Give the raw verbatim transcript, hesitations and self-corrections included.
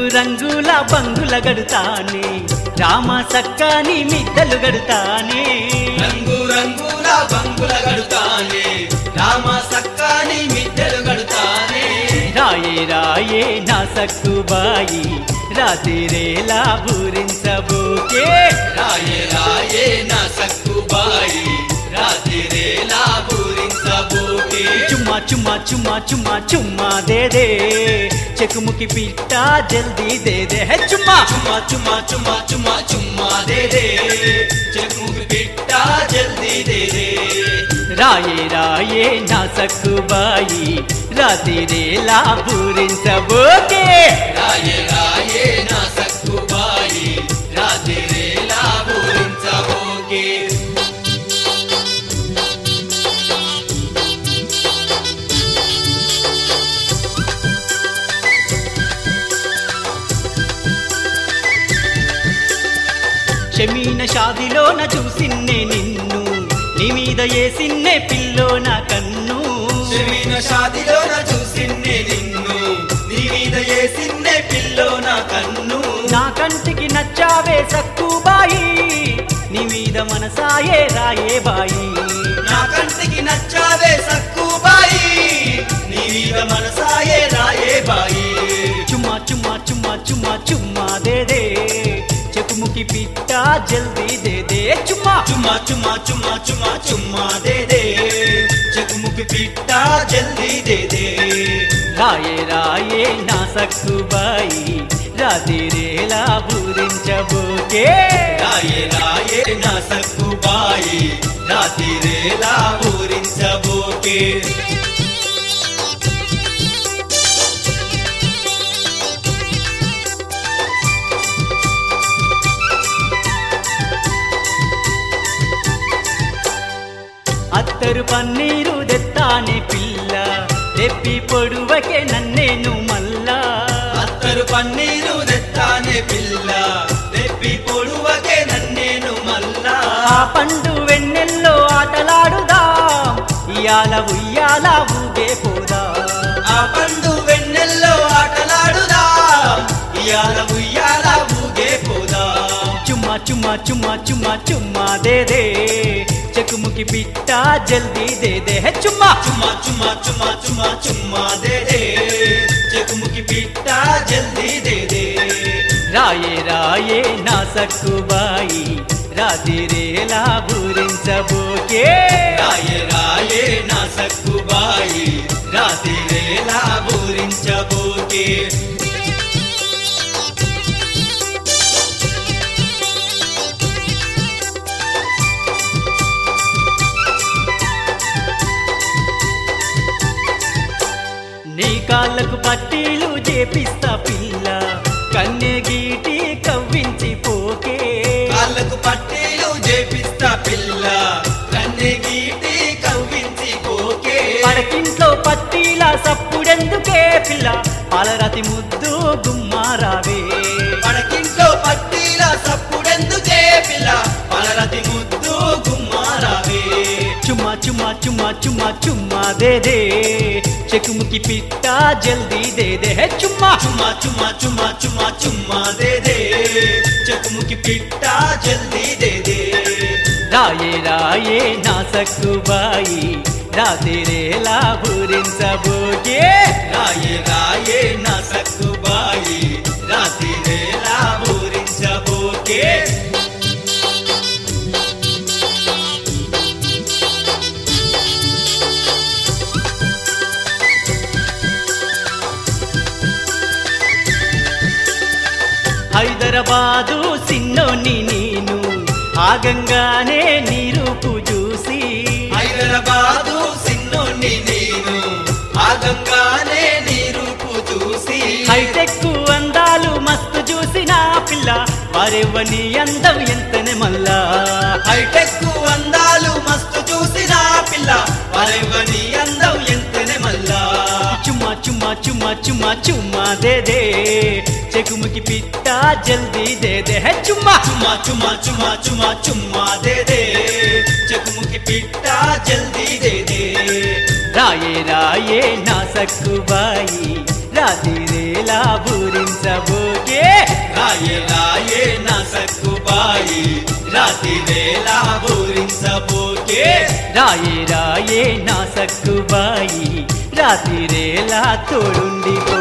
రంగుల బంగుల గడుతానే రామ సక్కాని మిద్దలు గడుతానే రంగు రంగుల బంగుల గడుతానే రామ సక్కాని మిద్దెలు గడుతానే రాయే రాయే నా సక్కుబాయి రాతిరేలా పూరించబోకే రాయే రాయే నా సక్కుబాయి రాతిరేలా పూరించబోకే చుమ్మా చుమ్మా చుమ్మా చుమ్మా చుమ్మా దే దే చెకుముకి పిట్ట జల్దీ దే దే హే చుమ్మా చుమ్మా చుమ్మా చుమ్మా చుమ్మా చుమ్మా దే దే చెకుముకి పిట్ట జల్దీ దే దే రాయే రాయే నా సక్కుబాయి రాతిరేలా పూరించబోకే రాయే రాయే నా సక్కుబాయి రాతిరేలా పూరించబోకే షమీన షాదిలోన చూసిన్నే నిన్ను నీ మీద ఏసిన్నే పిల్లోన కన్ను షమీన షాదిలోన చూసిన్నే నిన్ను నీ మీద ఏసిన్నే పిల్లోన కన్ను నా కంటికి నచ్చావే సక్కుబాయి నీ మీద మనసాయే రాయే బాయి నా కంటికి నచ్చావే సక్కుబాయి నీ మీద మనసాయే రాయే బాయి చుమ్మా చుమ్మా చుమ్మా చుమ్మా చుమ్మా దే దే చెకుముకి పిట్ట జల్దీ దే దే చుమ్మా చుమ్మా చుమ్మా చుమ్మా చుమ్మా చుమ్మా దే దే చెకుముకి పిట్ట జల్దీ దే దే రాయే రాయే నా సక్కుబాయి రాతిరేలా పూరించబోకే రాయే రాయే నా సక్కుబాయి రాతిరేలా పూరించబోకే అత్తరు పన్నీరు దెత్తానే పిల్ల తెప్పి పొడువకే నన్నేను మల్లా అత్తరు పన్నీరు దెత్తానే పిల్ల తెప్పి పొడువకే నన్నేను మల్లా ఆ పండు వెన్నెల్లో ఆటలాడుదాం ఇయాల ఉయ్యాల ఊగే పోదా ఆ పండు వెన్నెల్లో ఆటలాడుదా ఇయాల ఉయ్యాల ఊగే పోదా చుమ్మా చుమ్మా చుమ్మా చుమ్మా చుమ్మా దే దే చెకుముకి పిట్ట జల్దీ దే దే హే చుమ్మా చుమ్మా చుమ్మా చుమ్మా చుమ్మా చుమ్మా దే దే చెకుముకి పిట్ట జల్దీ దే దే రాయే రాయే నా సక్కుబాయి రాతిరేలా పూరించబోకే రాయే రాయే నా సక్కుబాయి రాతిరేలా పూరించబోకే నీ కాళ్ళకు పట్టీలు చేపిస్తా పిల్ల కన్నె గీటి కవ్వించి పోకే కాళ్ళకు పట్టీలు చేపిస్తా పిల్ల కన్నె గీటి కవ్వించి పోకే పడకింట్లో పట్టీల సప్పుడెందుకే పిల్ల పాలరాతి ముద్దు గుమ్మారావే పడకింట్లో పట్టీల సప్పుడెందుకే పిల్ల పలరతి ముద్దు గుమ్మారావే చుమ్మా చుమ్మా చుమ్మా చుమ్మా చుమ్మా దే దే చెకుముకి పిట్ట జల్దీ దే దే హే చుమ్మా చుమ్మా చుమ్మా చుమ్మా చుమ్మా చుమ్మా దే దే చెకుముకి పిట్ట జల్దీ దే దే రాయే రాయే నా సక్కుబాయి రాతిరేలా పూరించబోకే రాయే రాయే నా సక్కుబాయి రాతిరేలా పూరించబోకే హైదరాబాదు సిన్నోని నేను ఆగంగానే నీ రూపు చూసి హైదరాబాదు సిన్నోని నేను ఆగంగానే నీ రూపు చూసి హైటెక్ అందాలు మస్తు చూసిన పిల్ల వారెవ్వని అందం ఎంతనే మల్లా హైటెక్ అందాలు మస్తు చూసిన పిల్ల వారెవ్వని అందం ఎంతనే మల్లా చుమ్మా చుమ్మా చుమ్మా చుమ్మా చుమ్మా దే దే చెకుముకి పిట్ట జల్దీ దే దే హే చుమ్మా చుమ్మా చుమ్మా చుమ్మా చుమ్మా చుమ్మా దే దే చెకుముకి పిట్ట జల్దీ దే దే రాయే రాయే నా సక్కుబాయి రాతిరేలా పూరించబోకే రాయే రాయే నా సక్కుబాయి రాతి వేళ పూరించబోకే రాయే రాయే నా సక్కుబాయి రాతిరేలా తోడుండిపో